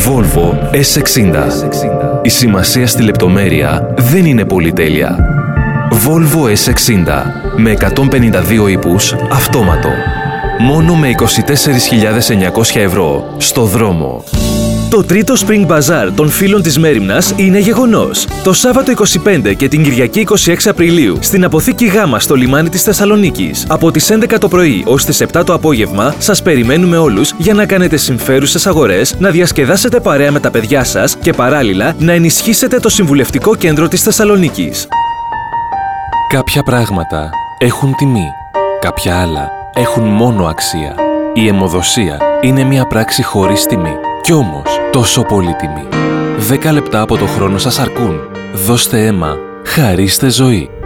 Volvo S60. Η σημασία στη λεπτομέρεια δεν είναι πολυτέλεια. Volvo S60 με 152 ύπους αυτόματο. Μόνο με 24.900 ευρώ στο δρόμο. Το τρίτο Spring Bazaar των φίλων της Μέριμνας είναι γεγονός. Το Σάββατο 25 και την Κυριακή 26 Απριλίου στην αποθήκη Γ στο λιμάνι της Θεσσαλονίκης. Από τις 11 το πρωί ως τις 7 το απόγευμα σας περιμένουμε όλους για να κάνετε συμφέρουσες αγορές, να διασκεδάσετε παρέα με τα παιδιά σας και παράλληλα να ενισχύσετε το συμβουλευτικό κέντρο της Θεσσαλονίκης. Κάποια πράγματα έχουν τιμή, κάποια άλλα έχουν μόνο αξία. Η αιμοδοσία είναι μια πράξη χωρίς τιμή. Κι όμως, τόσο πολύτιμη. 10 λεπτά από το χρόνο σας αρκούν. Δώστε αίμα. Χαρίστε ζωή.